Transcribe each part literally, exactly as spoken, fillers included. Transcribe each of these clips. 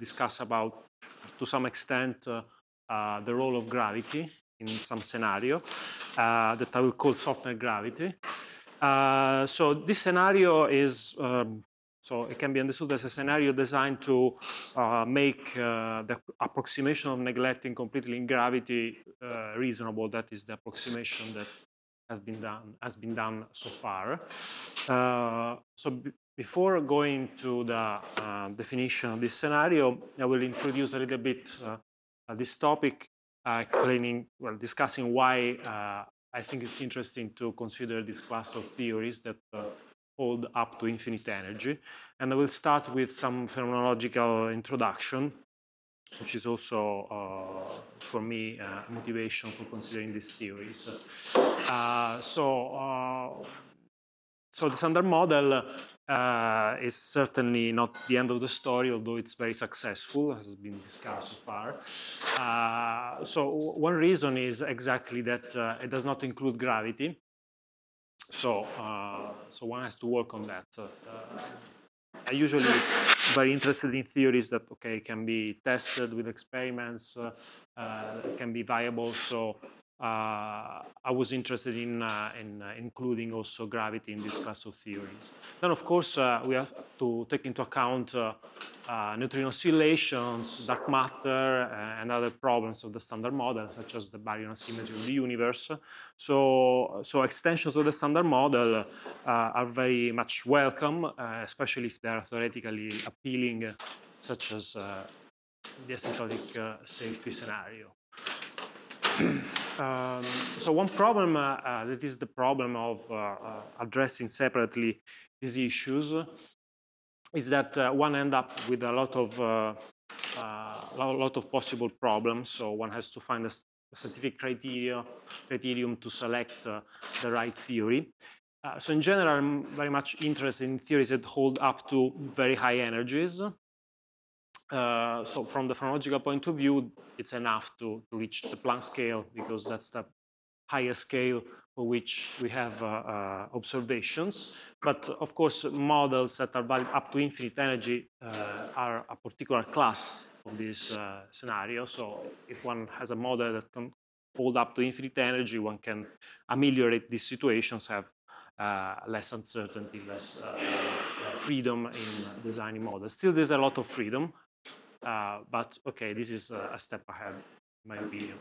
discuss about, to some extent, uh, uh, the role of gravity in some scenario uh, that I will call software gravity. Uh, so this scenario is, um, so it can be understood as a scenario designed to uh, make uh, the approximation of neglecting completely in gravity uh, reasonable. That is the approximation that has been done has been done so far. Uh, so before going to the uh, definition of this scenario, I will introduce a little bit uh, this topic, uh, explaining, well, discussing why uh, I think it's interesting to consider this class of theories that uh, hold up to infinite energy. And I will start with some phenomenological introduction, which is also, uh, for me, uh, motivation for considering these theories. Uh, so, uh, so the standard model uh, is certainly not the end of the story, although it's very successful, as has been discussed so far. Uh, so one reason is exactly that uh, it does not include gravity. So, uh, so one has to work on that. Uh, I'm usually very interested in theories that, okay, can be tested with experiments, uh, uh, can be viable. So uh, I was interested in, uh, in uh, including also gravity in this class of theories. Then, of course, uh, we have to take into account uh, uh, neutrino oscillations, dark matter, uh, and other problems of the standard model, such as the baryon asymmetry of the universe. So, so extensions of the standard model uh, are very much welcome, uh, especially if they are theoretically appealing, uh, such as uh, the asymptotic uh, safety scenario. um, so one problem uh, uh, that is the problem of uh, uh, addressing separately these issues is that uh, one end up with a lot of uh, uh, a lot of possible problems. So one has to find a, a scientific criteria criterion to select uh, the right theory. Uh, so in general, I'm very much interested in theories that hold up to very high energies. Uh, so from the phenomenological point of view, it's enough to, to reach the Planck scale, because that's the highest scale for which we have uh, uh, observations. But of course, models that are valid up to infinite energy uh, are a particular class of this uh, scenario. So if one has a model that can hold up to infinite energy, one can ameliorate these situations, have uh, less uncertainty, less uh, uh, freedom in designing models. Still, there's a lot of freedom. Uh, but okay, this is a, a step ahead, in my opinion.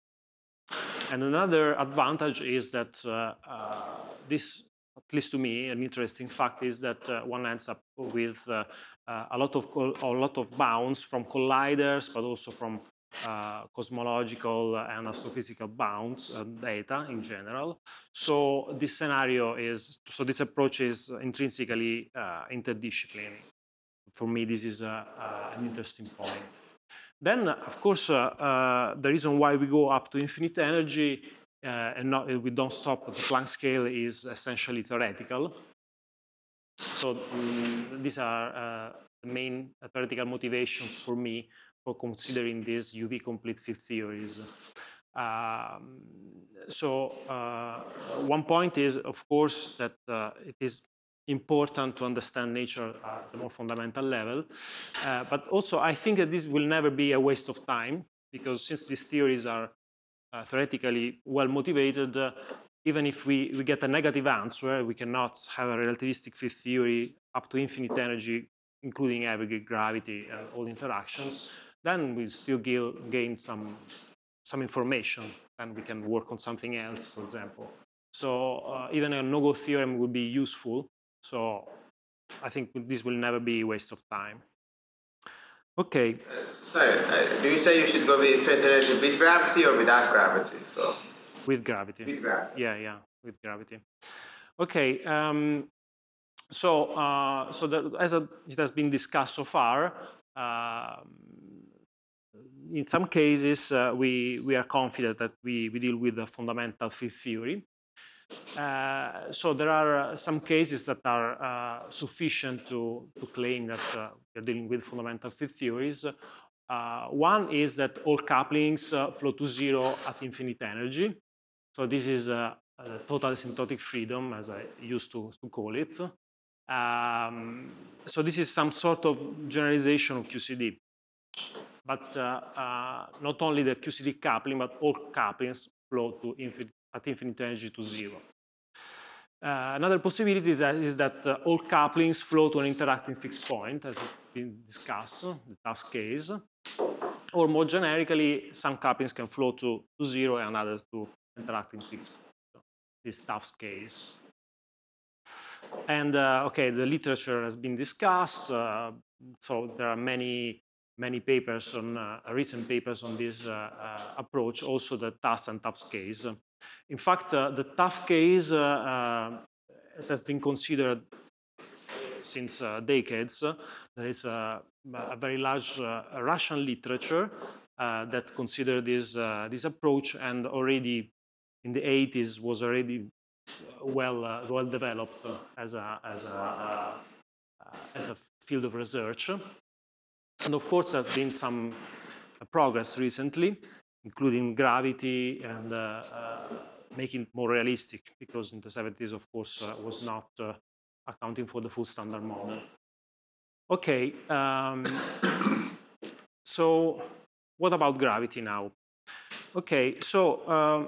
And another advantage is that uh, uh, this, at least to me, an interesting fact is that uh, one ends up with uh, uh, a lot of a lot of bounds from colliders, but also from uh, cosmological and astrophysical bounds uh, data in general. So this scenario is, so this approach is intrinsically uh, interdisciplinary. For me, this is a, uh, an interesting point. Then, of course, uh, uh, the reason why we go up to infinite energy uh, and not, we don't stop at the Planck scale is essentially theoretical. So um, these are uh, the main theoretical motivations for me for considering these U V complete field theories. Um, so uh, one point is, of course, that uh, it is important to understand nature at a more fundamental level. Uh, but also, I think that this will never be a waste of time, because since these theories are uh, theoretically well motivated, uh, even if we, we get a negative answer, we cannot have a relativistic field theory up to infinite energy, including aggregate gravity and all interactions, then we'll still gain some, some information, and we can work on something else, for example. So uh, even a no-go theorem would be useful. So I think this will never be a waste of time. Okay. Uh, sorry, uh, do you say you should go with infinite energy with gravity or without gravity? So with gravity. With gravity. Yeah, yeah, with gravity. Okay. Um, so, uh, so that, as a, it has been discussed so far, uh, in some cases uh, we we are confident that we we deal with a fundamental field theory. Uh, so there are uh, some cases that are uh, sufficient to, to claim that uh, we're dealing with fundamental field theories. Uh, one is that all couplings uh, flow to zero at infinite energy. So this is a, a total asymptotic freedom, as I used to, to call it. Um, so this is some sort of generalization of Q C D. but uh, uh, not only the Q C D coupling, but all couplings flow to infinite, at infinite energy to zero. Uh, another possibility is that, is that uh, all couplings flow to an interacting fixed point, as has been discussed, the task case. Or more generically, some couplings can flow to, to zero and others to interacting fixed point. This Tufts case. And uh, okay, the literature has been discussed. Uh, so there are many, many papers on uh, recent papers on this uh, uh, approach. Also, the Tufts and Tufts case. In fact, uh, the Tufts case uh, uh, has been considered since uh, decades. There is a, a very large uh, Russian literature uh, that considered this uh, this approach, and already in the eighties was already well uh, well developed as a as a uh, as a field of research. And of course, there's been some progress recently, including gravity and uh, uh, making it more realistic, because in the seventies, of course, uh, was not uh, accounting for the full standard model. Okay, um, so what about gravity now? Okay, so um,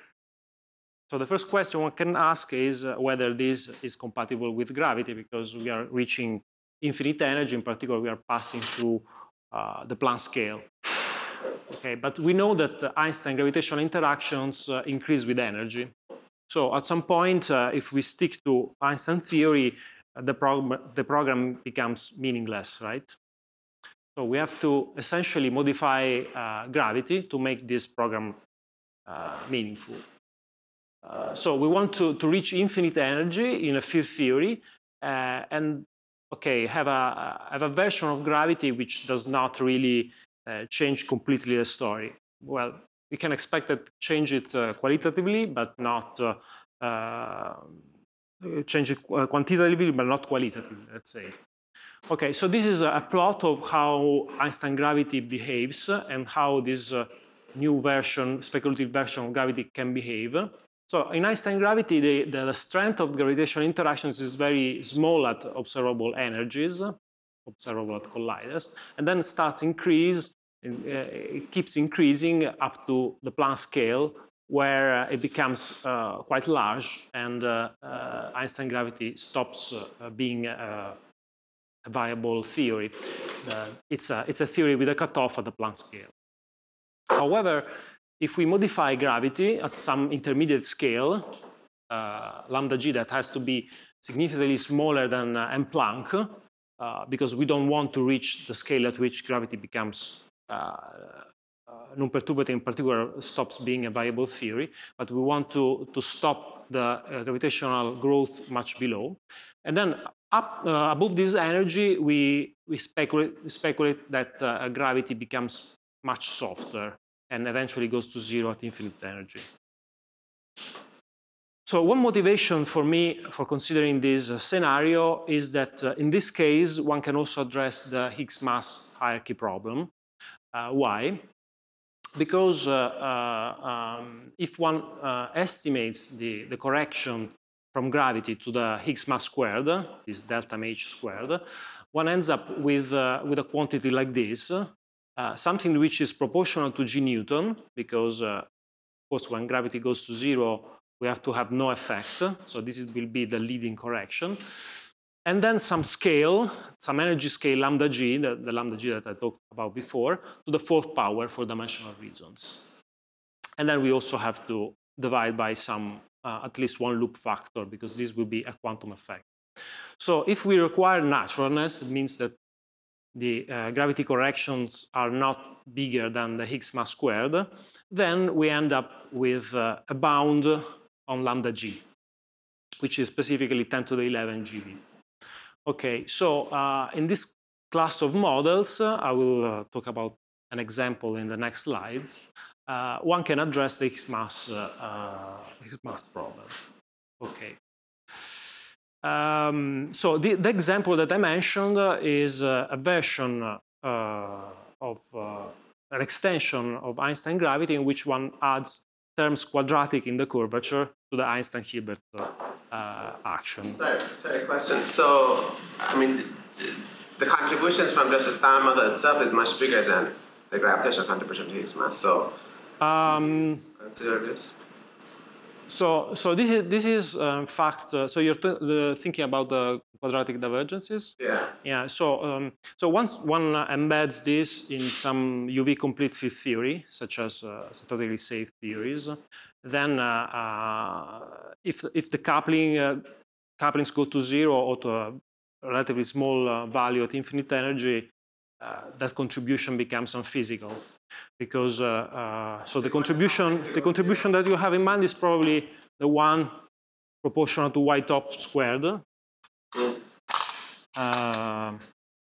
so the first question one can ask is uh, whether this is compatible with gravity, because we are reaching infinite energy. In particular, we are passing through uh, the Planck scale. Okay, but we know that uh, Einstein gravitational interactions uh, increase with energy. So at some point, uh, if we stick to Einstein theory, uh, the, prog the program becomes meaningless, right? So we have to essentially modify uh, gravity to make this program uh, meaningful. Uh, so we want to, to reach infinite energy in a field theory, uh, and okay, have a, have a version of gravity which does not really uh, change completely the story. Well, we can expect that change it uh, qualitatively, but not uh, uh, change it quantitatively, but not qualitatively, let's say. Okay, so this is a plot of how Einstein gravity behaves and how this uh, new version, speculative version of gravity can behave. So in Einstein gravity, the, the strength of gravitational interactions is very small at observable energies, observable at colliders, and then starts increase, and, uh, it keeps increasing up to the Planck scale, where uh, it becomes uh, quite large, and uh, uh, Einstein gravity stops uh, being uh, a viable theory. Uh, it's, a, it's a theory with a cutoff at the Planck scale. However, if we modify gravity at some intermediate scale, uh, lambda g that has to be significantly smaller than uh, m Planck, uh, because we don't want to reach the scale at which gravity becomes uh, uh, non-perturbative, in particular, stops being a viable theory, but we want to, to stop the uh, gravitational growth much below. And then up uh, above this energy, we, we, speculate, we speculate that uh, gravity becomes much softer and eventually goes to zero at infinite energy. So one motivation for me for considering this uh, scenario is that uh, in this case, one can also address the Higgs mass hierarchy problem. Uh, why? Because uh, uh, um, if one uh, estimates the, the correction from gravity to the Higgs mass squared, this delta h squared, one ends up with, uh, with a quantity like this, uh, something which is proportional to G Newton, because uh, of course when gravity goes to zero, we have to have no effect, so this will be the leading correction. And then some scale, some energy scale lambda g, the, the lambda g that I talked about before, to the fourth power for dimensional reasons. And then we also have to divide by some, uh, at least one loop factor, because this will be a quantum effect. So if we require naturalness, it means that the uh, gravity corrections are not bigger than the Higgs mass squared, then we end up with uh, a bound on lambda g, which is specifically ten to the eleven G V. Okay, so uh, in this class of models, uh, I will uh, talk about an example in the next slides. Uh, one can address the Higgs mass, uh, uh, Higgs mass problem. Okay. Um, so the, the example that I mentioned uh, is uh, a version uh, of uh, an extension of Einstein gravity in which one adds terms quadratic in the curvature to the Einstein-Hilbert uh, uh, action. Sorry, sorry, question. So, I mean, the contributions from just the Standard Model itself is much bigger than the gravitational contribution to Higgs mass. So um, consider this. So, so this is this is uh, in fact. Uh, so you're the, thinking about the quadratic divergences. Yeah. Yeah. So, um, so once one uh, embeds this in some U V complete field theory, such as uh, totally safe theories, then uh, uh, if if the coupling uh, couplings go to zero or to a relatively small uh, value at infinite energy, uh, that contribution becomes unphysical. Because uh, uh, so the contribution, the contribution that you have in mind is probably the one proportional to y top squared. Uh,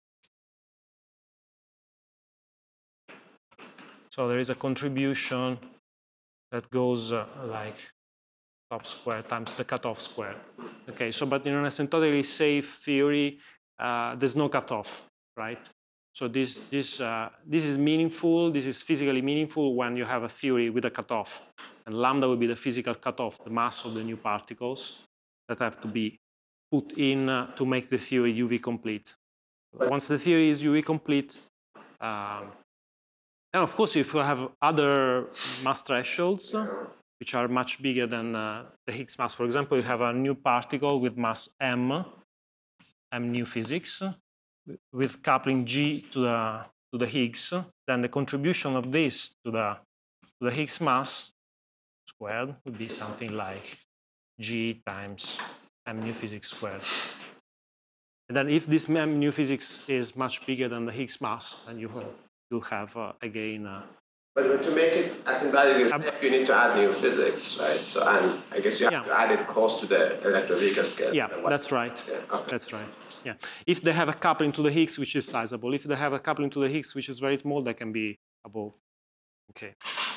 so there is a contribution that goes uh, like top square times the cutoff square. Okay, so but in an asymptotically safe theory, uh, there's no cutoff, right? So this, this, uh, this is meaningful, this is physically meaningful when you have a theory with a cutoff. And lambda will be the physical cutoff, the mass of the new particles that have to be put in uh, to make the theory U V complete. Once the theory is U V complete, um, and of course if you have other mass thresholds, uh, which are much bigger than uh, the Higgs mass, for example, you have a new particle with mass m, m new physics, with coupling G to the to the Higgs, then the contribution of this to the to the Higgs mass squared would be something like G times m new physics squared. And then if this m new physics is much bigger than the Higgs mass, then you will you'll have uh, again. Uh, but, but to make it asymptotically safe, you need to add new physics, right? So and I guess you have yeah. to add it close to the electroweak scale. Yeah, that's right. Yeah, okay. That's right. Yeah. If they have a coupling to the Higgs, which is sizable, if they have a coupling to the Higgs, which is very small, they can be above. Okay.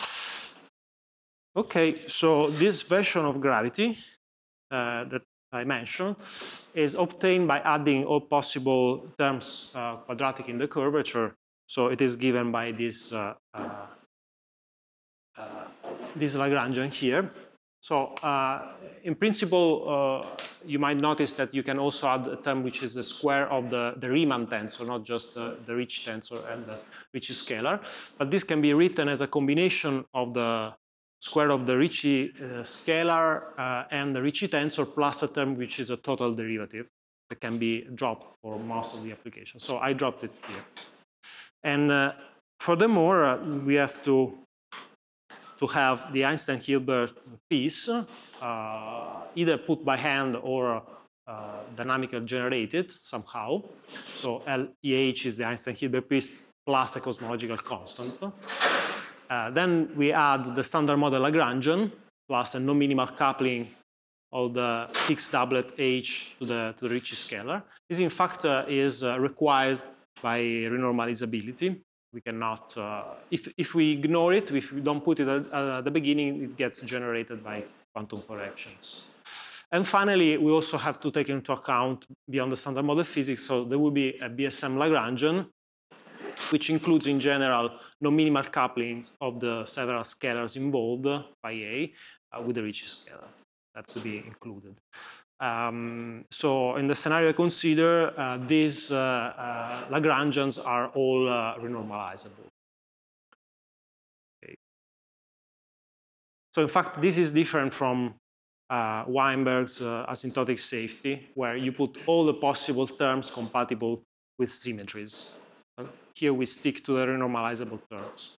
Okay, so this version of gravity uh, that I mentioned is obtained by adding all possible terms uh, quadratic in the curvature. So it is given by this, uh, uh, uh, this Lagrangian here. So uh, in principle, uh, you might notice that you can also add a term which is the square of the, the Riemann tensor, not just the, the Ricci tensor and the Ricci scalar. But this can be written as a combination of the square of the Ricci uh, scalar uh, and the Ricci tensor plus a term which is a total derivative that can be dropped for most of the applications. So I dropped it here. And uh, furthermore, uh, we have to to have the Einstein-Hilbert piece uh, either put by hand or uh, dynamically generated somehow. So L E H is the Einstein-Hilbert piece plus a cosmological constant. Uh, then we add the standard model Lagrangian plus a non-minimal coupling of the Higgs doublet H to the, to the Ricci scalar. This, in fact, uh, is uh, required by renormalizability. We cannot, uh, if, if we ignore it, if we don't put it at, uh, at the beginning, it gets generated by quantum corrections. And finally, we also have to take into account beyond the standard model physics, so there will be a B S M Lagrangian, which includes in general non-minimal couplings of the several scalars involved, phi A, uh, with the Ricci scalar. That could be included. Um, so in the scenario I consider, uh, these uh, uh, Lagrangians are all uh, renormalizable. Okay. So in fact, this is different from uh, Weinberg's uh, asymptotic safety, where you put all the possible terms compatible with symmetries. Uh, here we stick to the renormalizable terms,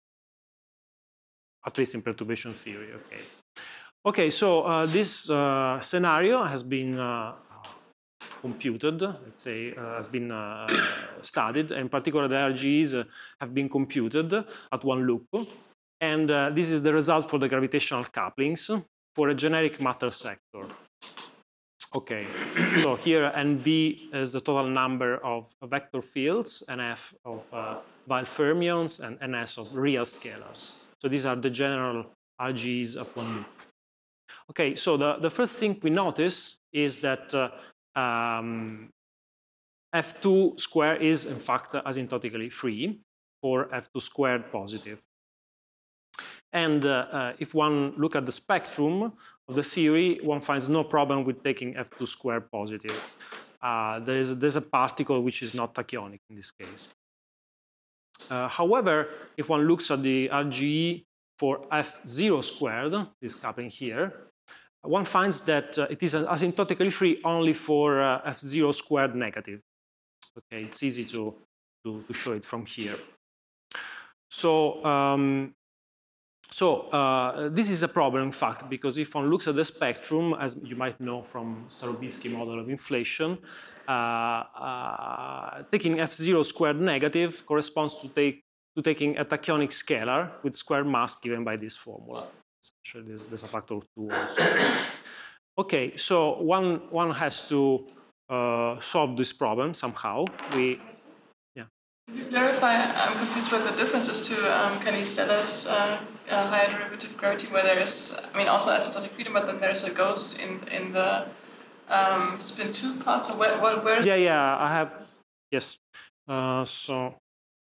at least in perturbation theory. Okay. Okay, so uh, this uh, scenario has been uh, computed, let's say, uh, has been uh, studied. In particular, the R G Es uh, have been computed at one loop. And uh, this is the result for the gravitational couplings for a generic matter sector. Okay, so here N V is the total number of vector fields, N F of uh, Weyl fermions, and N S of real scalars. So these are the general R G Es at one loop. Okay, so the, the first thing we notice is that uh, um, F two square is, in fact, asymptotically free for F two squared positive. And uh, uh, if one look at the spectrum of the theory, one finds no problem with taking F two squared positive. uh, there's, there's a particle which is not tachyonic in this case. Uh, however, if one looks at the R G E for F zero squared, this coupling here, one finds that uh, it is asymptotically free only for uh, F zero squared negative. Okay, it's easy to, to, to show it from here. So, um, so uh, this is a problem, in fact, because if one looks at the spectrum, as you might know from Starobinsky model of inflation, uh, uh, taking F zero squared negative corresponds to, take, to taking a tachyonic scalar with square mass given by this formula. Actually, there's, there's a factor of two also. Okay, so one, one has to uh, solve this problem somehow. We, yeah. Could you clarify? I'm confused with the differences to um, Cannistella's uh, uh, higher derivative gravity, where there is, I mean, also asymptotic freedom, but then there's a ghost in in the um, spin two part. So where, where, where is? Yeah, yeah, I have. Yes. Uh, so.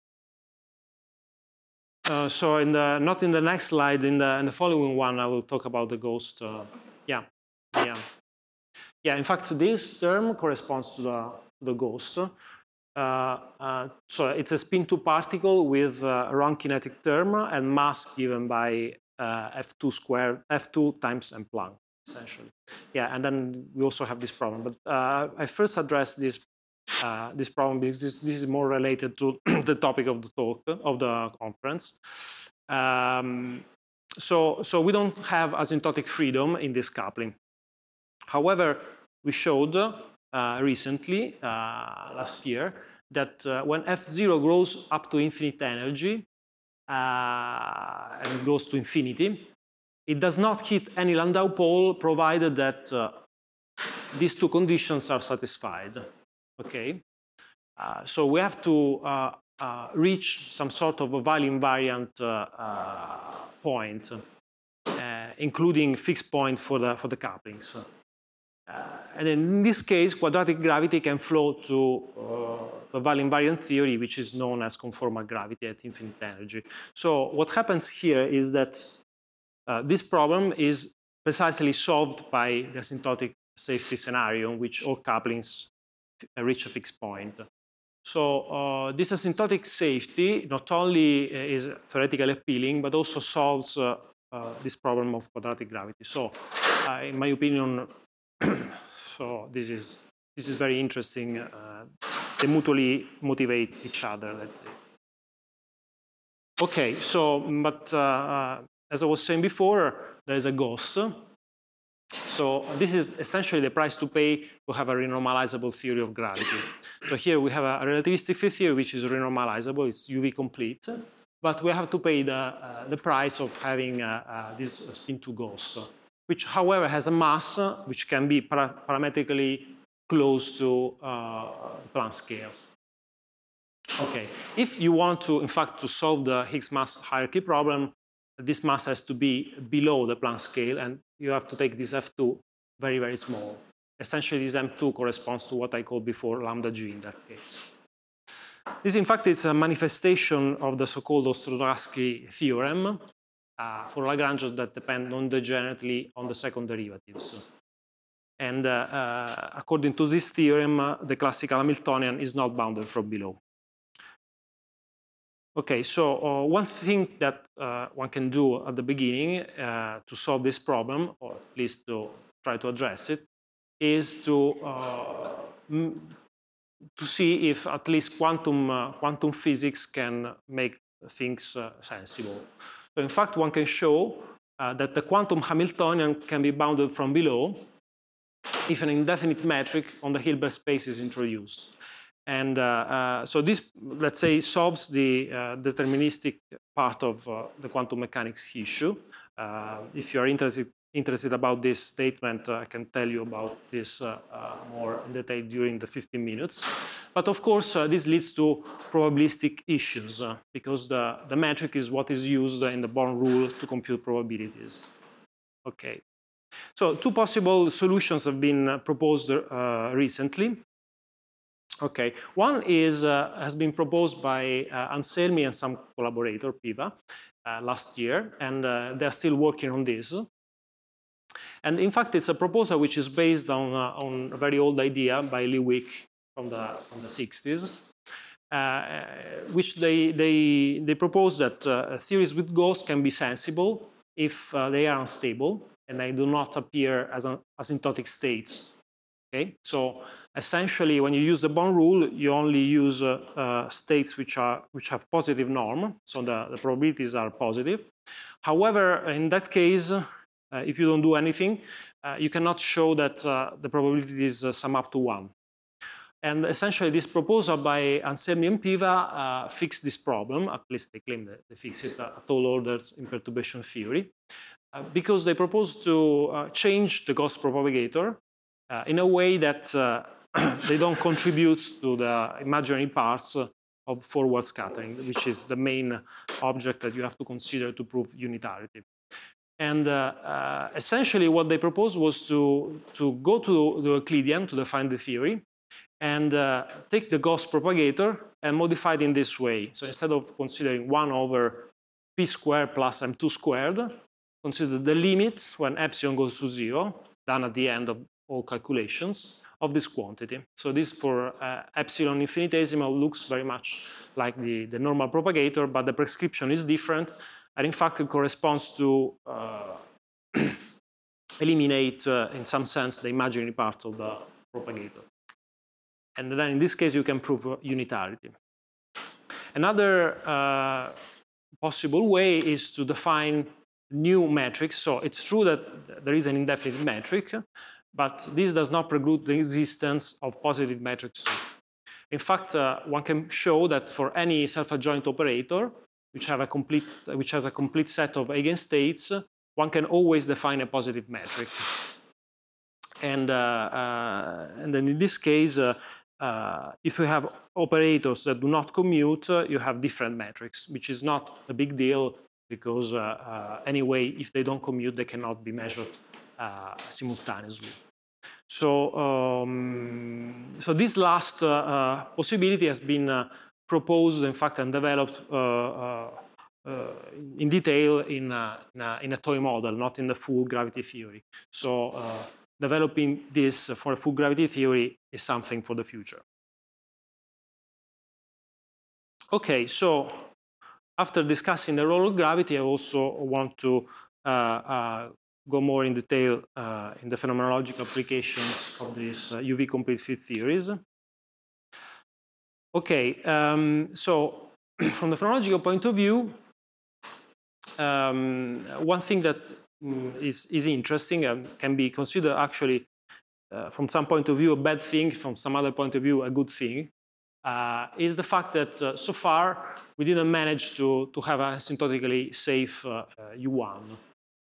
Uh, so in the not in the next slide, in the in the following one, I will talk about the ghost. Uh, yeah, yeah, yeah. In fact, this term corresponds to the the ghost. Uh, uh, so it's a spin two particle with a round kinetic term and mass given by uh, F two squared, F two times M Planck, essentially. Yeah, and then we also have this problem. But uh, I first addressed this. Uh, this problem because this, this is more related to the topic of the talk of the conference. Um, so, so we don't have asymptotic freedom in this coupling. However, we showed uh, recently, uh, last year, that uh, when F zero grows up to infinite energy uh, and goes to infinity, it does not hit any Landau pole provided that uh, these two conditions are satisfied. Okay, uh, so we have to uh, uh, reach some sort of a value invariant uh, uh, point, uh, including fixed point for the for the couplings. Uh, and in this case, quadratic gravity can flow to uh, the value invariant theory, which is known as conformal gravity at infinite energy. So what happens here is that uh, this problem is precisely solved by the asymptotic safety scenario in which all couplings reach a fixed point. So uh, this asymptotic safety not only is theoretically appealing, but also solves uh, uh, this problem of quadratic gravity. So, uh, in my opinion, so this is this is very interesting. Uh, they mutually motivate each other, let's say. Okay, so but uh, as I was saying before, there is a ghost. So this is essentially the price to pay to have a renormalizable theory of gravity. So here we have a relativistic field theory which is renormalizable, it's U V complete, but we have to pay the, uh, the price of having uh, uh, this spin two ghost, which however has a mass which can be para parametrically close to uh, Planck scale. Okay, if you want to, in fact, to solve the Higgs mass hierarchy problem, this mass has to be below the Planck scale, and you have to take this F two very, very small. Essentially, this M two corresponds to what I called before lambda G in that case. This, in fact, is a manifestation of the so-called Ostrogowski theorem uh, for Lagranges that depend non-degenerately on the second derivatives. And uh, uh, according to this theorem, uh, the classical Hamiltonian is not bounded from below. Okay, so uh, one thing that uh, one can do at the beginning uh, to solve this problem, or at least to try to address it, is to uh, to see if at least quantum uh, quantum physics can make things uh, sensible. So in fact, one can show uh, that the quantum Hamiltonian can be bounded from below if an indefinite metric on the Hilbert space is introduced. And uh, uh, so this, let's say, solves the uh, deterministic part of uh, the quantum mechanics issue. Uh, if you are interested interested about this statement, uh, I can tell you about this uh, uh, more in detail during the fifteen minutes. But of course, uh, this leads to probabilistic issues uh, because the the metric is what is used in the Born rule to compute probabilities. Okay. So two possible solutions have been proposed uh, recently. Okay, one is uh, has been proposed by uh, Anselmi and some collaborator, Piva, uh, last year, and uh, they're still working on this. And in fact, it's a proposal which is based on, uh, on a very old idea by Lewick from the, from the sixties, uh, which they, they, they propose that uh, theories with ghosts can be sensible if uh, they are unstable and they do not appear as an asymptotic states. Okay? So essentially, when you use the Born rule, you only use uh, uh, states which, are, which have positive norm, so the, the probabilities are positive. However, in that case, uh, if you don't do anything, uh, you cannot show that uh, the probabilities uh, sum up to one. And essentially, this proposal by Anselmi and Piva uh, fixed this problem, at least they claim that they fix it at all orders in perturbation theory, uh, because they propose to uh, change the ghost propagator uh, in a way that uh, they don't contribute to the imaginary parts uh, of forward scattering, which is the main object that you have to consider to prove unitarity. And uh, uh, essentially, what they proposed was to, to go to the Euclidean to define the theory, and uh, take the ghost propagator and modify it in this way. So instead of considering one over p squared plus m two squared, consider the limit when epsilon goes to zero, done at the end of all calculations, of this quantity. So this for uh, epsilon infinitesimal looks very much like the, the normal propagator, but the prescription is different, and in fact it corresponds to uh, eliminate, uh, in some sense, the imaginary part of the propagator. And then in this case, you can prove unitarity. Another uh, possible way is to define new metrics. So it's true that there is an indefinite metric, but this does not preclude the existence of positive metrics too. In fact, uh, one can show that for any self-adjoint operator, which, have a complete, which has a complete set of eigenstates, one can always define a positive metric. And, uh, uh, and then in this case, uh, Uh, if you have operators that do not commute, uh, you have different metrics, which is not a big deal because uh, uh, anyway, if they don't commute, they cannot be measured uh, simultaneously. So, um, so this last uh, uh, possibility has been uh, proposed, in fact, and developed uh, uh, uh, in detail in a, in, a, in a toy model, not in the full gravity theory. So. Uh, Developing this for a full gravity theory is something for the future. Okay, so after discussing the role of gravity, I also want to uh, uh, go more in detail uh, in the phenomenological applications of these uh, U V complete field theories. Okay, um, so from the phenomenological point of view, um, one thing that Is, is interesting and can be considered actually uh, from some point of view a bad thing, from some other point of view a good thing, uh, is the fact that uh, so far we didn't manage to, to have an asymptotically safe uh, uh, U one.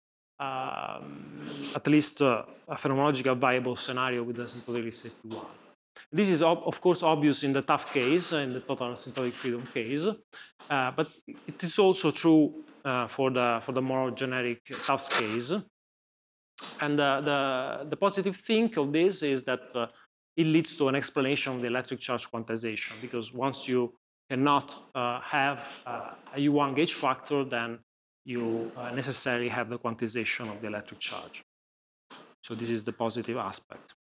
Um, at least uh, a phenomenological viable scenario with asymptotically safe U one. This is of course obvious in the tough case, in the total asymptotic freedom case, uh, but it is also true uh, for the for the more generic Tufts case. And uh, the the positive thing of this is that uh, it leads to an explanation of the electric charge quantization, because once you cannot uh, have uh, a U one gauge factor, then you uh, necessarily have the quantization of the electric charge. So this is the positive aspect.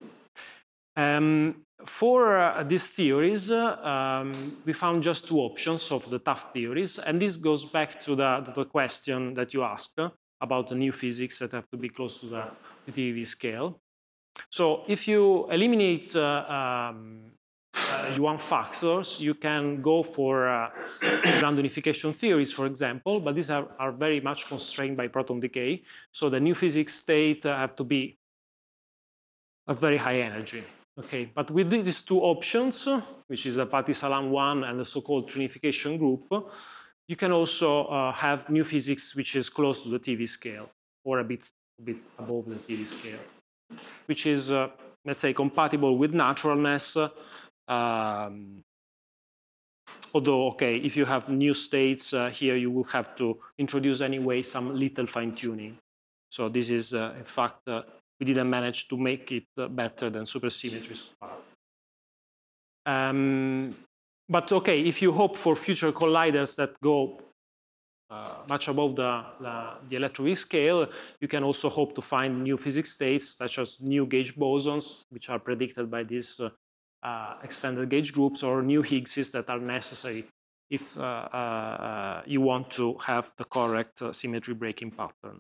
Um, for uh, these theories, uh, um, we found just two options of the tough theories, and this goes back to the, to the question that you asked uh, about the new physics that have to be close to the T T V scale. So if you eliminate uh, um, uh, U one factors, you can go for uh, grand unification theories, for example, but these are, are very much constrained by proton decay. So the new physics state uh, have to be at very high energy. Okay, but with these two options, which is the Patti-Salam one and the so-called trinification group, you can also uh, have new physics which is close to the T V scale, or a bit, a bit above the T V scale, which is, uh, let's say, compatible with naturalness. Um, although, okay, if you have new states uh, here, you will have to introduce anyway some little fine-tuning. So this is, uh, in fact, uh, we didn't manage to make it uh, better than supersymmetry so far. Um, but okay, if you hope for future colliders that go uh, much above the, the, the electroweak scale, you can also hope to find new physics states, such as new gauge bosons, which are predicted by these uh, uh, extended gauge groups, or new Higgses that are necessary if uh, uh, you want to have the correct uh, symmetry breaking pattern.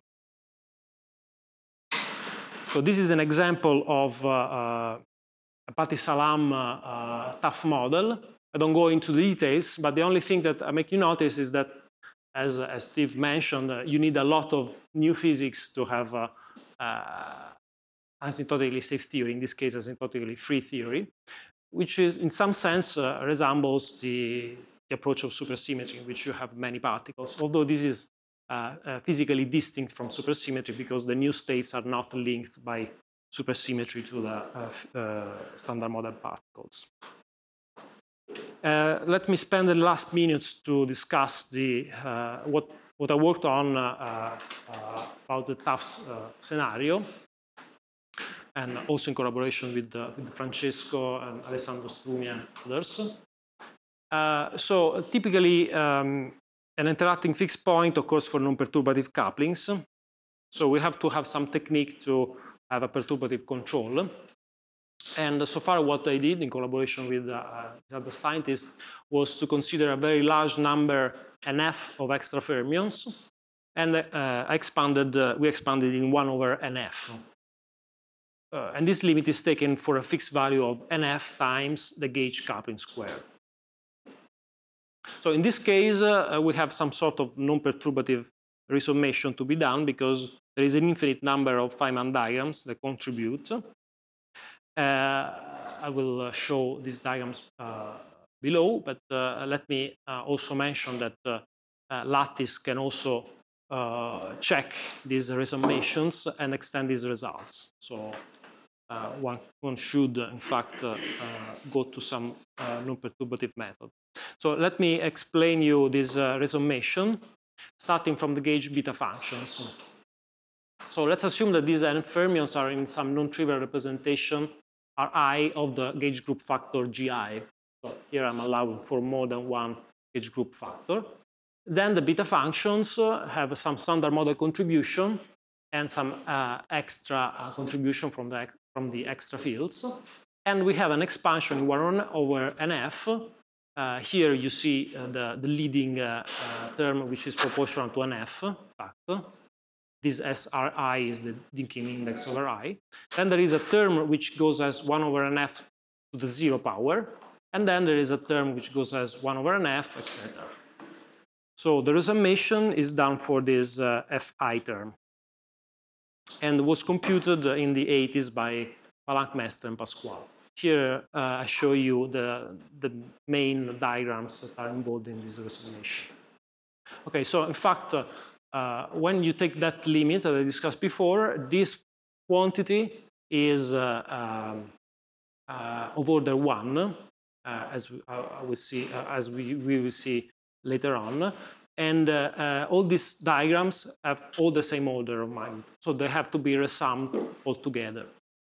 So this is an example of uh, uh, a Pati-Salam uh, uh, tough model. I don't go into the details, but the only thing that I make you notice is that, as, as Steve mentioned, uh, you need a lot of new physics to have uh, uh, asymptotically safe theory, in this case asymptotically free theory, which is in some sense uh, resembles the, the approach of supersymmetry, in which you have many particles, although this is uh, uh, physically distinct from supersymmetry because the new states are not linked by supersymmetry to the uh, uh, standard model particles. Uh, let me spend the last minutes to discuss the, uh, what, what I worked on uh, uh, about the Tufts uh, scenario, and also in collaboration with, uh, with Francesco and Alessandro Strumi and others. Uh, so typically, um, an interacting fixed point occurs for non-perturbative couplings. So we have to have some technique to have a perturbative control. And so far what I did in collaboration with uh, other scientists was to consider a very large number N F of extra fermions, and uh, I expanded, uh, we expanded in one over N F. Uh, and this limit is taken for a fixed value of N F times the gauge coupling square. So in this case, uh, we have some sort of non-perturbative resummation to be done because there is an infinite number of Feynman diagrams that contribute. Uh, I will uh, show these diagrams uh, below, but uh, let me uh, also mention that uh, uh, lattice can also uh, check these resummations and extend these results. So uh, one, one should, uh, in fact, uh, uh, go to some uh, non-perturbative method. So let me explain you this uh, resummation, starting from the gauge beta functions. So let's assume that these N fermions are in some non-trivial representation are I of the gauge group factor G I. So here I'm allowing for more than one gauge group factor. Then the beta functions uh, have some standard model contribution and some uh, extra uh, contribution from the, from the extra fields. And we have an expansion in one over N F. Uh, here you see uh, the, the leading uh, uh, term, which is proportional to N F factor. This S R I is the Dynkin index over I. Then there is a term which goes as one over N F to the zero power. And then there is a term which goes as one over N F, et cetera. So the resummation is done for this uh, F I term, and was computed in the eighties by Palanque-Mestre and Pasquale. Here uh, I show you the, the main diagrams that are involved in this resummation. Okay, so in fact, uh, Uh, when you take that limit that I discussed before, this quantity is uh, um, uh, of order one, uh, as we, uh, I will see, uh, as we, we will see later on, and uh, uh, all these diagrams have all the same order of magnitude, so they have to be resummed all together.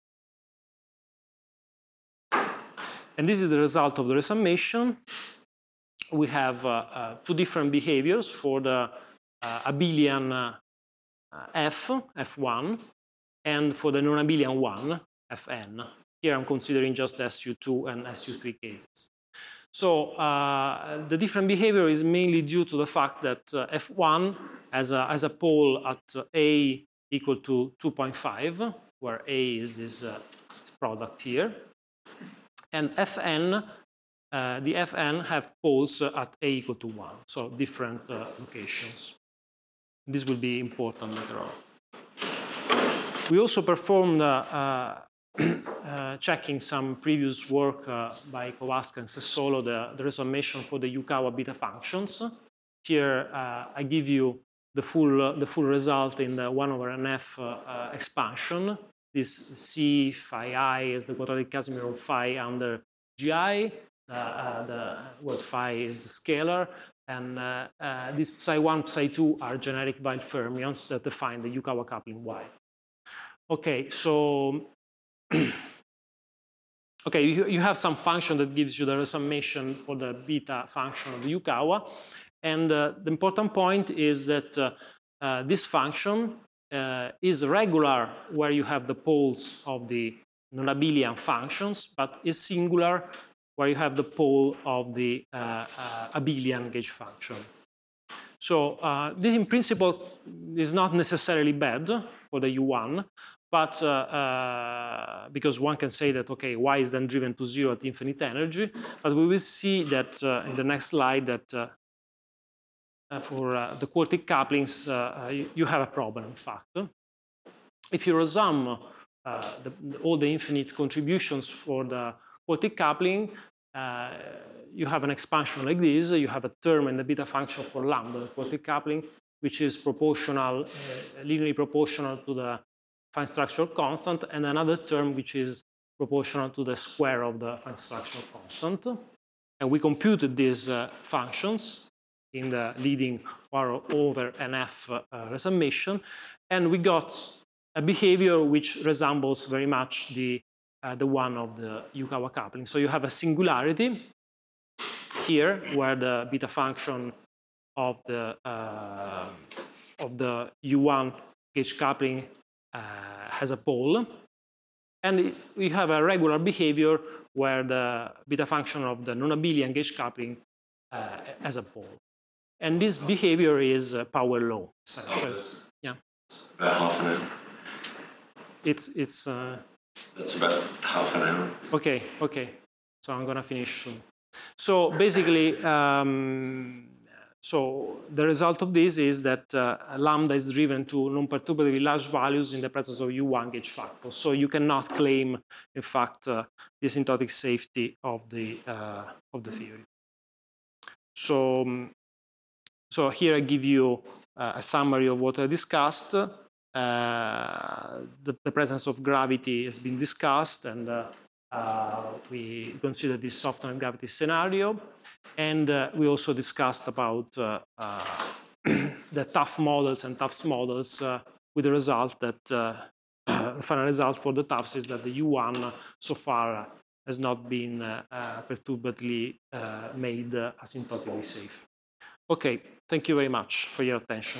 And this is the result of the resummation. We have uh, uh, two different behaviors for the Uh, abelian uh, F, F one, and for the non-abelian one, Fn. Here I'm considering just the S U two and S U three cases. So uh, the different behavior is mainly due to the fact that uh, F one has a, has a pole at uh, A equal to two point five, where A is this uh, product here. And Fn, uh, the Fn have poles at A equal to one, so different uh, locations. This will be important later on. We also performed uh, uh, uh, checking some previous work uh, by Kowalska and Sessolo, the, the resummation for the Yukawa beta functions. Here uh, I give you the full, uh, the full result in the one over N F uh, uh, expansion. This C phi I is the quadratic Casimir of phi under G I. Uh, uh, the word phi is the scalar. And uh, uh, these psi one, psi two are generic Weil fermions that define the Yukawa coupling Y. Okay, so okay, you, you have some function that gives you the resummation for the beta function of the Yukawa, And uh, the important point is that uh, uh, this function uh, is regular where you have the poles of the non-abelian functions, but is singular where you have the pole of the uh, uh, abelian gauge function. So uh, this in principle is not necessarily bad for the U one, but uh, uh, because one can say that, okay, Y is then driven to zero at infinite energy, but we will see that uh, in the next slide that uh, uh, for uh, the quartic couplings, uh, you, you have a problem, in fact. If you resum uh, the, all the infinite contributions for the quartic coupling, uh, you have an expansion like this. You have a term in the beta function for lambda, the quartic coupling, which is proportional, uh, linearly proportional to the fine structural constant, and another term which is proportional to the square of the fine structural constant. And we computed these uh, functions in the leading R over N F uh, resummation, and we got a behavior which resembles very much the, uh, the one of the Yukawa coupling. So you have a singularity here where the beta function of the, uh, of the U one gauge coupling uh, has a pole. And it, we have a regular behavior where the beta function of the non-abelian gauge coupling uh, has a pole. And this behavior is uh, power law, essentially. Yeah. About half an hour. It's, it's, uh, That's about half an hour. Okay, okay. So I'm going to finish soon. So basically, um, so the result of this is that uh, lambda is driven to non-perturbatively large values in the presence of U one gauge factor. So you cannot claim, in fact, uh, the asymptotic safety of the, uh, of the theory. So, um, so here I give you uh, a summary of what I discussed. Uh, the, the presence of gravity has been discussed, and uh, uh, we consider this soft-line gravity scenario. And uh, we also discussed about uh, uh, the tough models and Tufts models uh, with the result that uh, the final result for the Tufts is that the U one uh, so far uh, has not been uh, uh, perturbatively uh, made uh, asymptotically safe. Okay, thank you very much for your attention.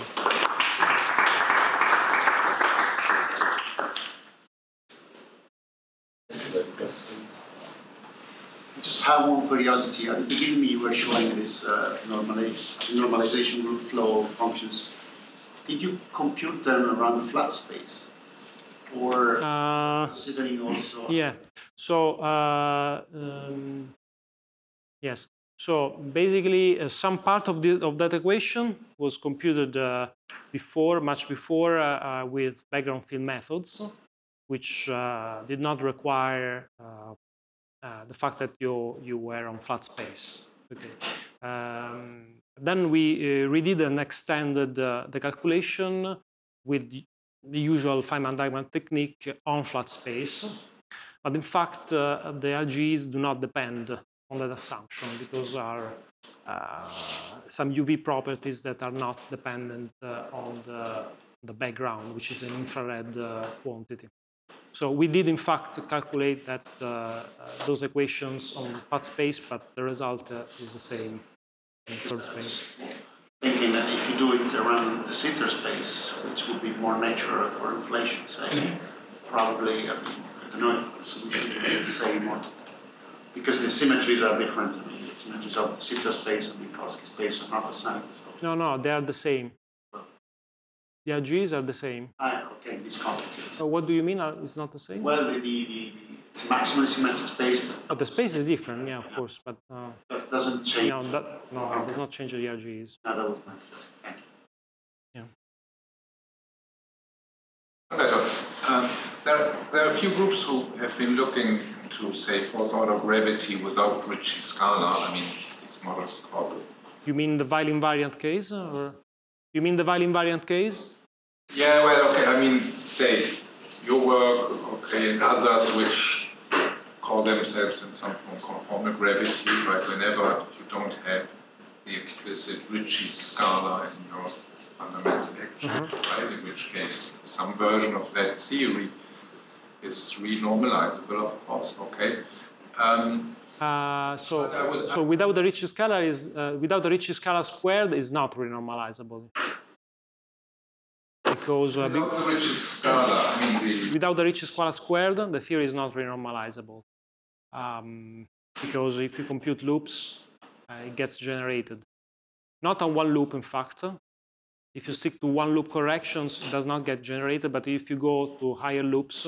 Just have one curiosity. At the beginning, you were showing this uh, normalization, normalization group flow of functions. Did you compute them around flat space, or uh, considering also? Yeah. So uh, um, yes. So basically, uh, some part of the of that equation was computed uh, before, much before, uh, uh, with background field methods, which uh, did not require uh, uh, the fact that you you were on flat space. Okay. Um, then we uh, redid and extended uh, the calculation with the usual Feynman-Dijkman technique on flat space. But in fact, uh, the R G Es do not depend on that assumption because there are uh, some U V properties that are not dependent uh, on the, the background, which is an infrared uh, quantity. So we did, in fact, calculate that uh, uh, those equations on flat space, but the result uh, is the same in curved space. Thinking that if you do it around the Sitter space, which would be more natural for inflation, say, mm-hmm. probably, I, mean, I don't know if the solution would be the same, or because the symmetries are different. I mean, the symmetries of the Sitter space and the Minkowski space are not the same. So. No, no, they are the same. The R G Es are the same. Ah, okay, it's complicated. So what do you mean it's not the same? Well, the, the, the, it's a maximally symmetric space. But oh, the space is different, yeah, of yeah. course, but uh, that doesn't change. No, that, no, okay. It does not change the R G Es. No, that was my question. Thank you. Yeah. Better. Um, there, there are a few groups who have been looking to, say, fourth order gravity without Ricci scala. I mean, these models called. You mean the Weil invariant case, or you mean the Weil invariant case? Yeah, well, okay. I mean, say your work, okay, and others which call themselves in some form conformal gravity, right? Whenever you don't have the explicit Ricci scala in your fundamental action, mm-hmm. right? In which case, some version of that theory is renormalizable, of course. Okay. Um, Uh, so, was, so without the Ricci scalar is uh, without the Ricci scalar squared is not renormalizable. Because uh, without the Ricci scalar, I mean the without the Ricci scalar squared, the theory is not renormalizable. Um, because if you compute loops, uh, it gets generated. Not on one loop, in fact. If you stick to one loop corrections, it does not get generated. But if you go to higher loops,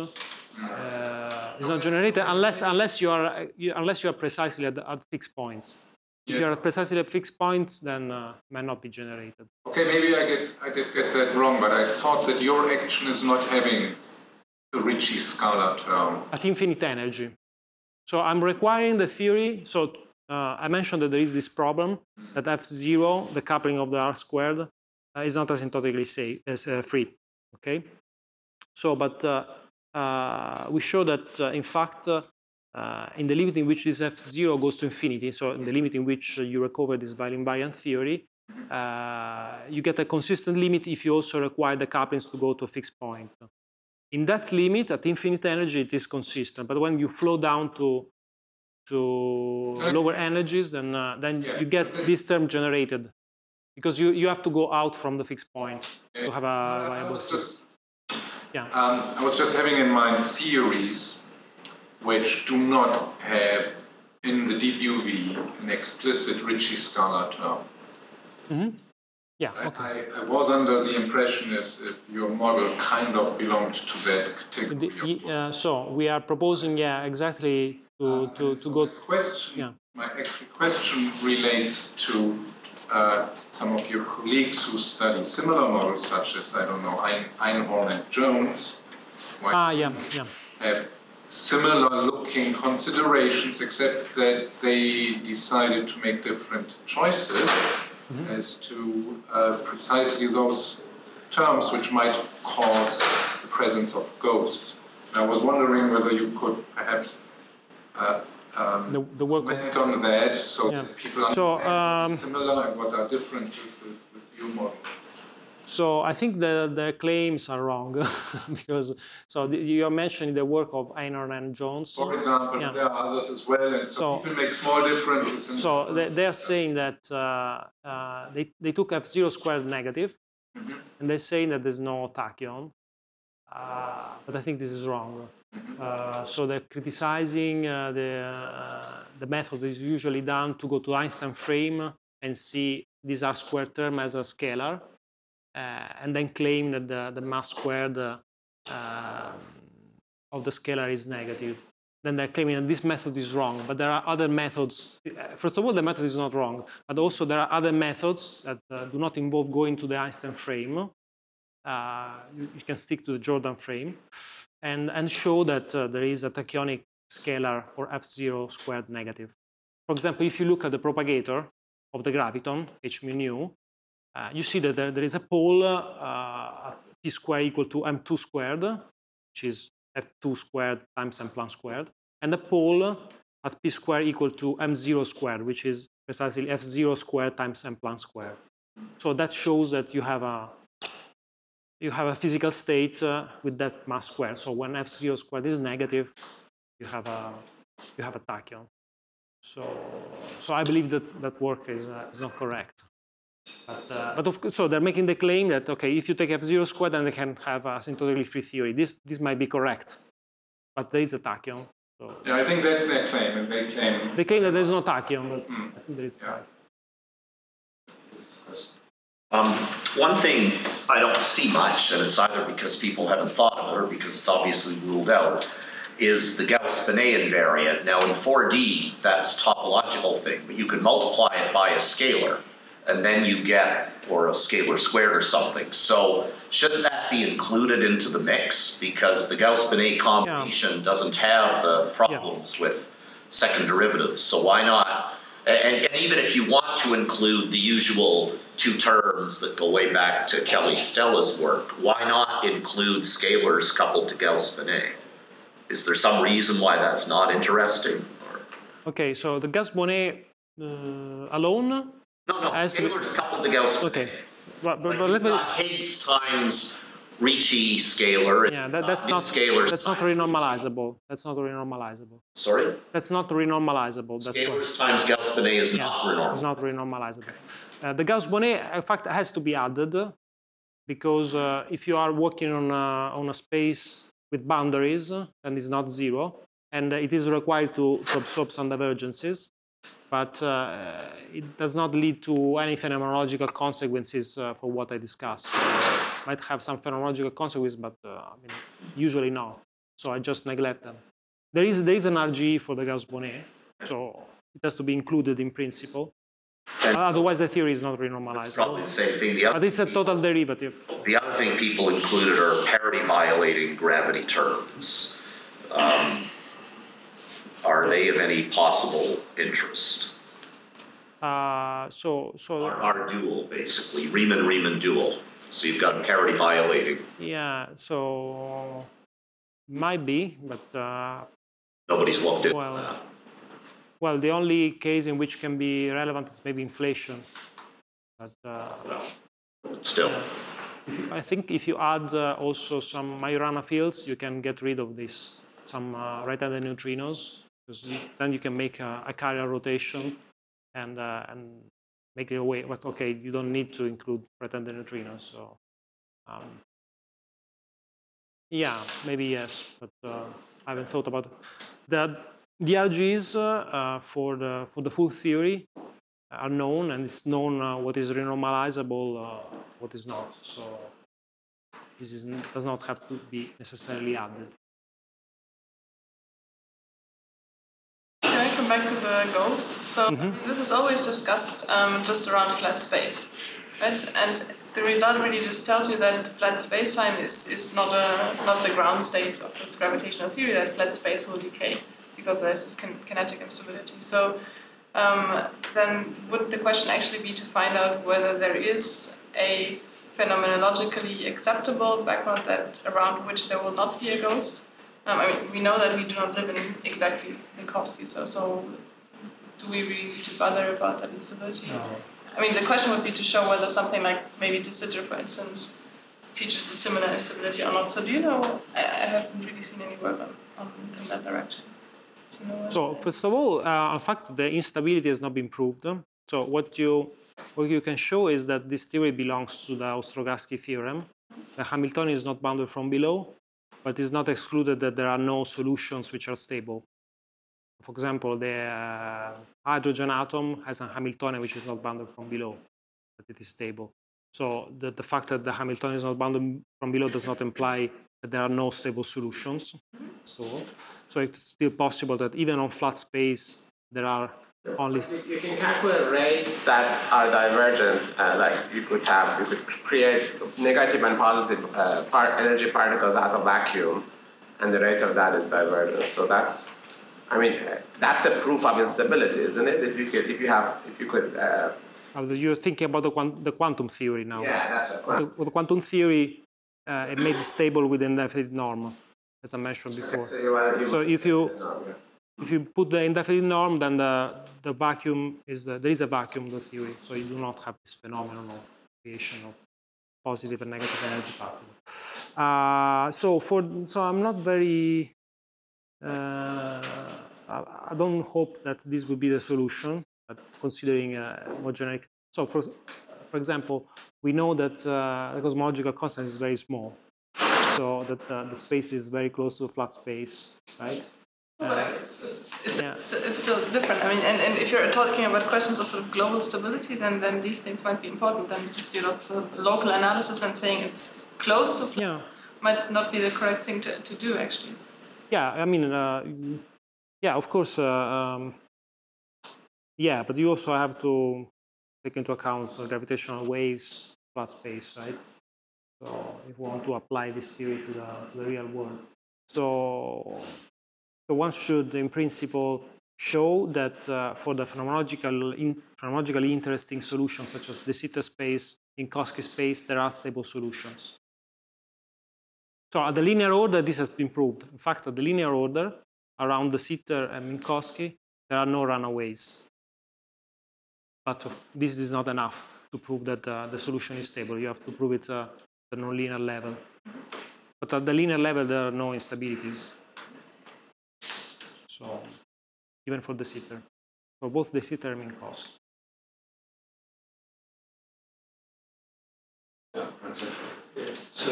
uh, it's not generated unless unless you are you, unless you are precisely at, at fixed points. If yeah. you are precisely at fixed points, then uh, it might not be generated. Okay, maybe I get I did get that wrong, but I thought that your action is not having a Ricci scalar term at infinite energy. So I'm requiring the theory. So uh, I mentioned that there is this problem that F zero, the coupling of the R squared, uh, is not asymptotically safe, as, uh, free. Okay. So, but uh, uh, we show that uh, in fact, uh, uh, in the limit in which this F zero goes to infinity, so in the limit in which uh, you recover this Weyl-invariant theory, uh, you get a consistent limit if you also require the couplings to go to a fixed point. In that limit, at infinite energy, it is consistent. But when you flow down to to lower energies, then uh, then yeah. you get this term generated, because you you have to go out from the fixed point yeah. to have a no, viable. I was just, yeah. Um, I was just having in mind theories which do not have in the deep U V an explicit Ricci scalar term. Mm-hmm. Yeah, I, okay. I, I was under the impression as if your model kind of belonged to that category. The, uh, so we are proposing, yeah, exactly to um, to, to so go. Question. Yeah. My actual question relates to uh, some of your colleagues who study similar models, such as I don't know Ein, Einhorn and Jones. Ah, yeah, yeah. Have similar-looking considerations, except that they decided to make different choices. Mm-hmm. As to uh, precisely those terms which might cause the presence of ghosts. And I was wondering whether you could perhaps uh, um, the, the work comment of, on that so yeah. that people understand so, um, what is similar and what are differences with, with your model. So I think the, the claims are wrong because so the, you're mentioning the work of Einhorn and Jones. For example, yeah. there are others as well, and so, so people make small differences. In so they, they're saying that uh, uh, they, they took F zero squared negative, mm-hmm. and they're saying that there's no tachyon, uh, but I think this is wrong. Mm-hmm. uh, so they're criticizing uh, the, uh, the method is usually done to go to Einstein frame and see this R squared term as a scalar. Uh, and then claim that the, the mass squared uh, uh, of the scalar is negative. Then they're claiming that this method is wrong, but there are other methods. First of all, the method is not wrong, but also there are other methods that uh, do not involve going to the Einstein frame. Uh, you, you can stick to the Jordan frame and, and show that uh, there is a tachyonic scalar for F zero squared negative. For example, if you look at the propagator of the graviton, h mu nu, Uh, you see that there, there is a pole uh, at p squared equal to m two squared, which is f two squared times m Planck squared, and a pole at p squared equal to m zero squared, which is precisely f zero squared times m Planck squared. So that shows that you have a you have a physical state uh, with that mass squared. So when f zero squared is negative, you have a you have a tachyon. So so I believe that that work is uh, is not correct. But, uh, but of course, so they're making the claim that, okay, if you take F zero squared, then they can have a asymptotically free theory. This, this might be correct, but there is a tachyon. So yeah, I think that's their claim, and they claim... They claim that there's no tachyon, but mm. I think there is. Yeah. Um, one thing I don't see much, and it's either because people haven't thought of it or because it's obviously ruled out, is the Gauss-Bonnet invariant. Now in four D, that's a topological thing, but you can multiply it by a scalar. And then you get, or a scalar squared or something. So shouldn't that be included into the mix? Because the Gauss-Bonnet combination yeah. doesn't have the problems yeah. with second derivatives. So why not? And, and even if you want to include the usual two terms that go way back to Kelly Stella's work, why not include scalars coupled to Gauss-Bonnet? Is there some reason why that's not interesting? Or? Okay, so the Gauss-Bonnet uh, alone. No, no, scalars coupled to Gauss-Bonnet. Okay. But, but, like but let me... Higgs times Ricci scalar. Yeah, that, that's not scalars that's not renormalizable. That's not renormalizable. Sorry? That's not renormalizable. That's Scalars what. times Gauss-Bonnet is Yeah, not renormalizable. it's not renormalizable. Uh, the Gauss-Bonnet, in fact, has to be added because uh, if you are working on a, on a space with boundaries, then it's not zero, and it is required to, to absorb some divergences, but uh, it does not lead to any phenomenological consequences uh, for what I discussed. So it might have some phenomenological consequences, but uh, I mean, usually no. So I just neglect them. There is, there is an R G E for the Gauss-Bonnet, so it has to be included in principle. And Otherwise, the theory is not renormalizable. It's probably the same thing. The other But it's a people- total derivative. The other thing people included are parity-violating gravity terms. Um, are they of any possible interest? Uh, so, so Our, our dual, basically, Riemann-Riemann dual. So you've got parity-violating. yeah, so might be, but uh, Nobody's looked into Well, that. well, the only case in which can be relevant is maybe inflation. But uh, But still, if you, I think if you add uh, also some Majorana fields, you can get rid of this, some uh, right-handed neutrinos, because you, then you can make a, a carrier rotation and uh, and make it away. But okay, you don't need to include right-handed neutrinos. So um, yeah, maybe yes, but uh, I haven't thought about it. The the R G Es uh, uh, for the for the full theory are known, and it's known uh, what is renormalizable, uh, what is not. So this is, does not have to be necessarily added. Can I come back to the goals? So Mm-hmm. I mean, this is always discussed um, just around flat space, right? And the result really just tells you that flat space-time is, is not a not the ground state of this gravitational theory. That flat space will decay because there's this kin kinetic instability. So um, then, would the question actually be to find out whether there is a phenomenologically acceptable background that around which there will not be a ghost? Um, I mean, we know that we do not live in exactly Minkowski, so so do we really need to bother about that instability? No. I mean, the question would be to show whether something like maybe de Sitter, for instance, features a similar instability or not. So do you know? I, I haven't really seen any work on, on in that direction. Do you know what- So first of all, uh, in fact, the instability has not been proved. So what you what you can show is that this theory belongs to the Ostrogatsky theorem. The Hamiltonian is not bounded from below, but it's not excluded that there are no solutions which are stable. For example, the uh, hydrogen atom has a Hamiltonian which is not bounded from below, but it is stable. So the, the fact that the Hamiltonian is not bounded from below does not imply that there are no stable solutions. So, so it's still possible that even on flat space, there are only... You can calculate rates that are divergent, uh, like you could have, you could create negative and positive uh, part, energy particles out of vacuum, and the rate of that is divergent. So that's, I mean, uh, that's a proof of instability, isn't it? If you could, if you have, if you could. Uh, You're thinking about the, quant the quantum theory now. yeah, that's what. With the, with the quantum theory, uh, it made it stable with the indefinite norm, as I mentioned before. So, you wanna, you So if you no, yeah. if you put the indefinite norm, then the the vacuum is the, there is a vacuum in the theory, so you do not have this phenomenon of creation of positive and negative energy particles. Uh, so for so I'm not very. Uh, I, I don't hope that this will be the solution, but considering uh, more generic. So for for example, we know that uh, the cosmological constant is very small, so that uh, the space is very close to a flat space, right? But I mean, it's, just, it's, Yeah. it's, it's still different. I mean, and, and if you're talking about questions of sort of global stability, then, then these things might be important. Then just you know, sort of local analysis and saying it's close to flat Yeah. might not be the correct thing to, to do, actually. Yeah, I mean, uh, yeah, of course, uh, um, yeah, but you also have to take into account so gravitational waves, flat space, right? So if you want to apply this theory to the, to the real world. So, so one should, in principle, show that uh, for the phenomenological in, phenomenologically interesting solutions, such as de Sitter space, Minkowski space, there are stable solutions. So at the linear order, this has been proved. In fact, at the linear order, around de Sitter and Minkowski, there are no runaways. But this is not enough to prove that uh, the solution is stable. You have to prove it uh, at the nonlinear level. But at the linear level, there are no instabilities. So even for De Sitter, for both De Sitter and Minkowski. So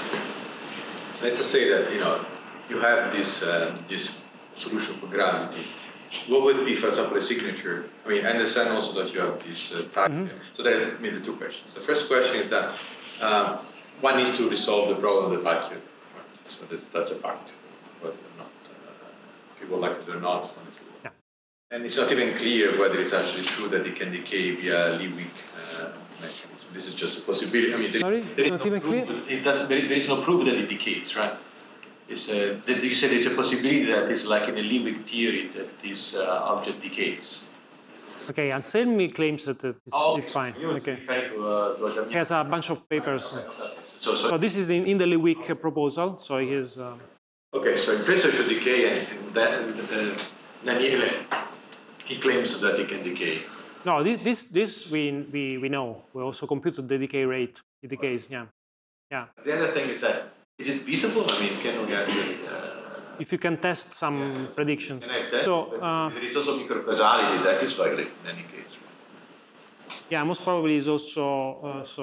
let's just say that you know you have this uh, this solution for gravity. What would be, for example, a signature? I mean, I understand also that you have this uh, type. Mm-hmm. So that I mean the two questions. The first question is that um, one needs to resolve the problem of the vacuum. Right? So that's, that's a fact. Whether or not uh, people like it or not. Yeah. And it's not even clear whether it's actually true that it can decay via Leavitt uh, mechanism. This is just a possibility. I mean, there, Sorry, there it's is not no even proof, clear? it doesn't, there, there is no proof that it decays, right? It's, uh, that you said there's a possibility that it's like in the Leavitt theory that this uh, object decays. Okay, Anselmi claims that it's, oh, it's fine. You're okay. referring to uh, Roger. He has a bunch of papers. Okay, okay. So, so, So this is in, in the Lewick proposal. So he is. Uh, okay, so in principle should decay, and, and then uh, Daniele, he claims that it can decay. no, this this this we we we know. We also computed the decay rate. It decays. Yeah, yeah. The other thing is that is it feasible? I mean, can we actually? Uh, If you can test some yeah, predictions. can I test? So uh, uh, there is also microcausality that is valid in any case. yeah, most probably is also uh, so.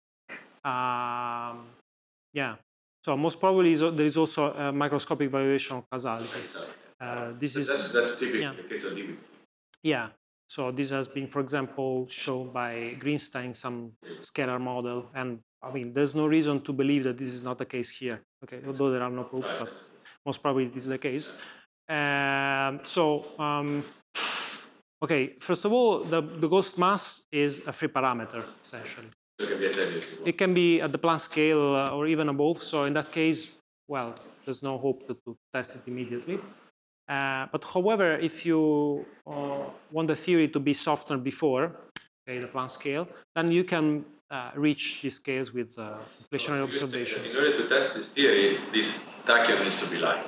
Um, yeah. So most probably is, there is also a microscopic valuation of causality. Uh, this But is that's, that's typically yeah. the case of Leavitt. Yeah. So this has been, for example, shown by Greenstein, some scalar model, and I mean, there's no reason to believe that this is not the case here. Okay, although there are no proofs, but most probably this is the case. Um, so, um, okay, first of all, the, the ghost mass is a free parameter, essentially. So it can be a series. It can be at the Planck scale uh, or even above. So in that case, well, there's no hope to, to test it immediately. Uh, but however, if you uh, want the theory to be softened before, okay, the Planck scale, then you can uh, reach these scales with uh, inflationary So observations. in order to test this theory, this tachyon needs to be light.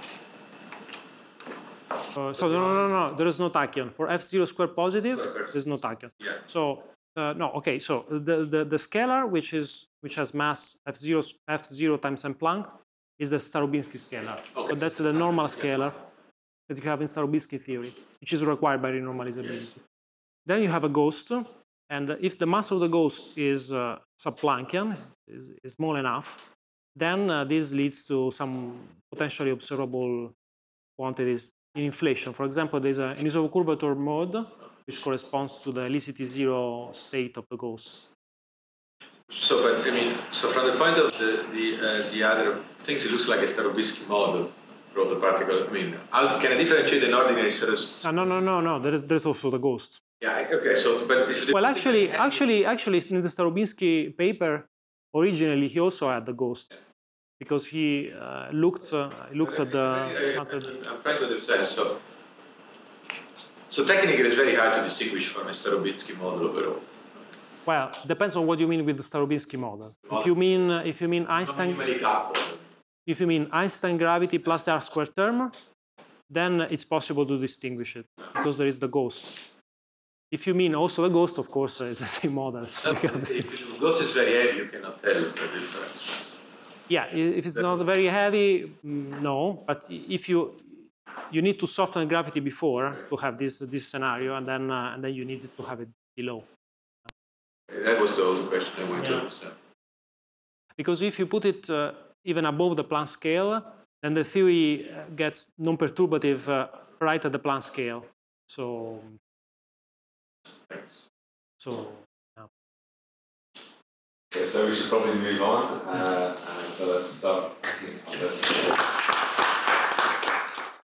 Uh, so no, no, no, no, there is no tachyon. For F zero square positive, there's no tachyon. Yeah. So uh, no, okay. So the, the the scalar, which is which has mass F zero F zero times m Planck, is the Starobinsky scalar. Okay. So that's the normal scalar that you have in Starobinsky theory, which is required by renormalizability. Then you have a ghost, and if the mass of the ghost is uh, sub-Planckian, is, is small enough, then uh, this leads to some potentially observable quantities in inflation. For example, there's a, an isocurvature mode which corresponds to the helicity zero state of the ghost. So, but I mean, so from the point of the the, uh, the other things, it looks like a Starobinsky model for the particle. I mean, how can I differentiate an ordinary Starobinsky? Uh, no, no, no, no. There is there's also the ghost. Yeah. Okay. So, but if Well, actually, actually, actually, in the Starobinsky paper, originally he also had the ghost because he uh, looked uh, looked at the. I'm trying to understand. So, so technically, it's very hard to distinguish from a Starobinsky model overall. Well, depends on what you mean with the Starobinsky model. If you mean uh, if you mean Einstein, if you mean Einstein gravity plus the R squared term, then it's possible to distinguish it because there is the ghost. If you mean also the ghost, of course, uh, it's the same model. So No, if the ghost is very heavy, you cannot tell the difference. Yeah, if it's not very heavy, no. But if you you need to soften gravity before to have this this scenario, and then uh, and then you need to have it below. That was the only question I wanted Yeah. to understand. Because if you put it uh, even above the Planck scale, then the theory uh, gets non-perturbative uh, right at the Planck scale. So, Thanks. so yeah. Okay, so we should probably move on. Uh, and so let's start.